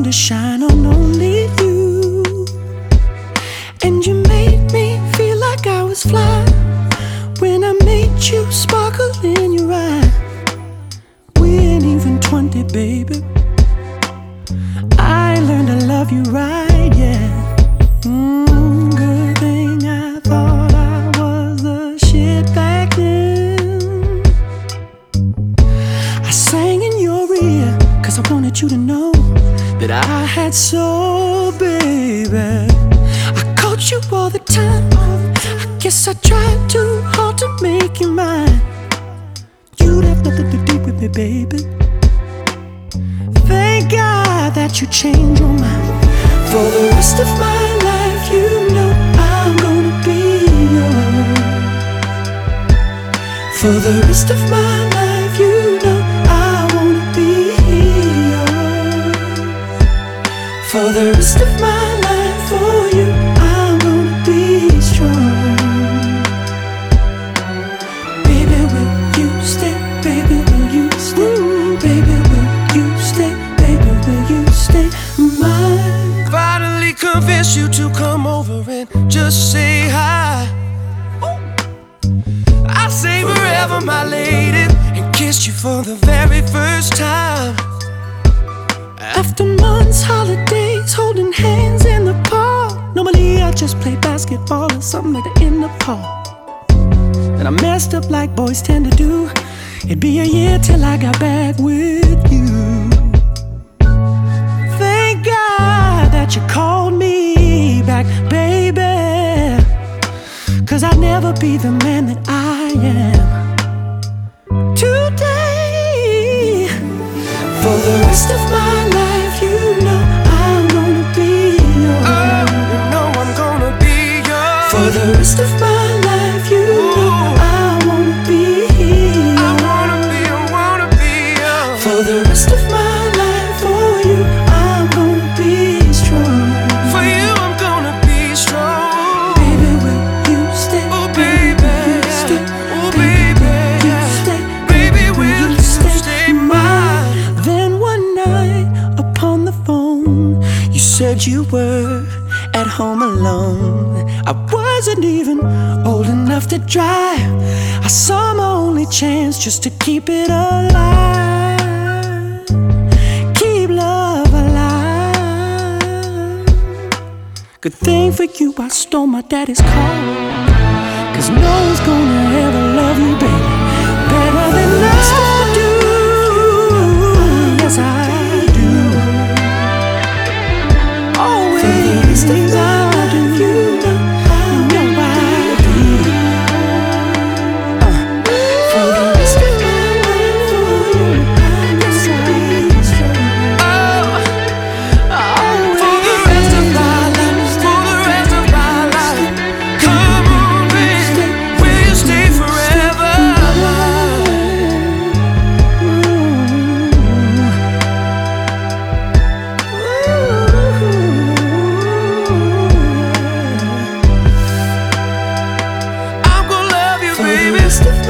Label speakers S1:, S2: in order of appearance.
S1: to shine on only you. And you made me feel like I was fly when I made you sparkle in your eye. We ain't even 20, baby. I learned to love you right, yeah. Good thing I thought I was the shit back then. I sang in your ear, cause I wanted you to know that I had soul, baby. I called you all the time. I guess I tried too hard to make you mine. You left nothing to do with me, baby. Thank God that you changed your mind. For the rest of my life, you know I'm gonna be yours. For the rest of my life, you know I wanna be yours. For the rest of my life, for you, I'm gonna be strong. Baby, will you stay? Baby, will you stay? Baby, will you stay? Baby, will you stay mine?
S2: Finally convince you to come over and just say hi. I'll say forever, my lady, and kiss you for the very first time.
S1: After months, holidays, holding hands in the park. Normally I just play basketball or something like that in the park. And I messed up like boys tend to do. It'd be a year till I got back with you. Thank God that you called me back, baby. Cause I'd never be the man that I am today. For the rest of my life, you know I'm gonna be yours.
S2: Oh, you know I'm gonna be yours.
S1: For the rest of my life, you know I wanna be yours.
S2: I wanna be yours.
S1: For the rest of my life, for you, I'm gonna be strong.
S2: For you, I'm gonna be strong.
S1: Baby, will you stay?
S2: Oh, baby.
S1: Will you stay?
S2: Oh, baby.
S1: Will you stay?
S2: Baby, will you stay mine?
S1: Then one night upon the phone, you said you were at home alone. I wasn't even old enough to drive. I saw my only chance just to keep it alive. Keep love alive. Good thing for you, I stole my daddy's car. Cause no one's gonna ever love you, baby, better than I do. Yes, I do. Always things I do, you know I do. For the rest of my life, for you, yes, I'll be strong.
S2: For the rest of my life, for the rest of my life. Come on, baby, will you stay forever? I'm gonna love you,
S1: For the
S2: baby.
S1: rest of